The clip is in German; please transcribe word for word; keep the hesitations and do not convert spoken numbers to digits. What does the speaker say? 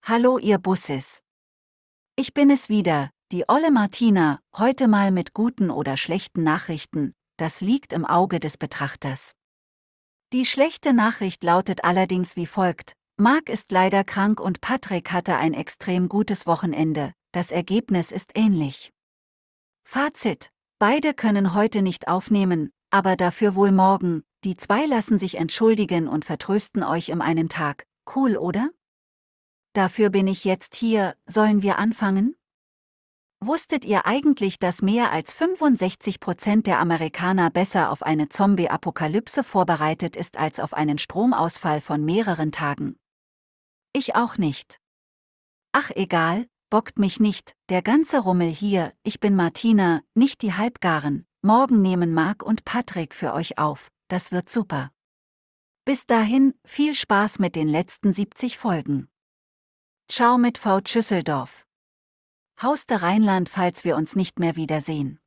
Hallo ihr Bussis. Ich bin es wieder, die olle Martina, heute mal mit guten oder schlechten Nachrichten, das liegt im Auge des Betrachters. Die schlechte Nachricht lautet allerdings wie folgt: Marc ist leider krank und Patrick hatte ein extrem gutes Wochenende, das Ergebnis ist ähnlich. Fazit: Beide können heute nicht aufnehmen, aber dafür wohl morgen, die zwei lassen sich entschuldigen und vertrösten euch im einen Tag, cool oder? Dafür bin ich jetzt hier, sollen wir anfangen? Wusstet ihr eigentlich, dass mehr als fünfundsechzig Prozent der Amerikaner besser auf eine Zombie-Apokalypse vorbereitet ist als auf einen Stromausfall von mehreren Tagen? Ich auch nicht. Ach egal, bockt mich nicht, der ganze Rummel hier, ich bin Martina, nicht die Halbgaren, morgen nehmen Marc und Patrick für euch auf, das wird super. Bis dahin, viel Spaß mit den letzten siebzig Folgen. Ciao mit V. Schüsseldorf. Haus der Rheinland, falls wir uns nicht mehr wiedersehen.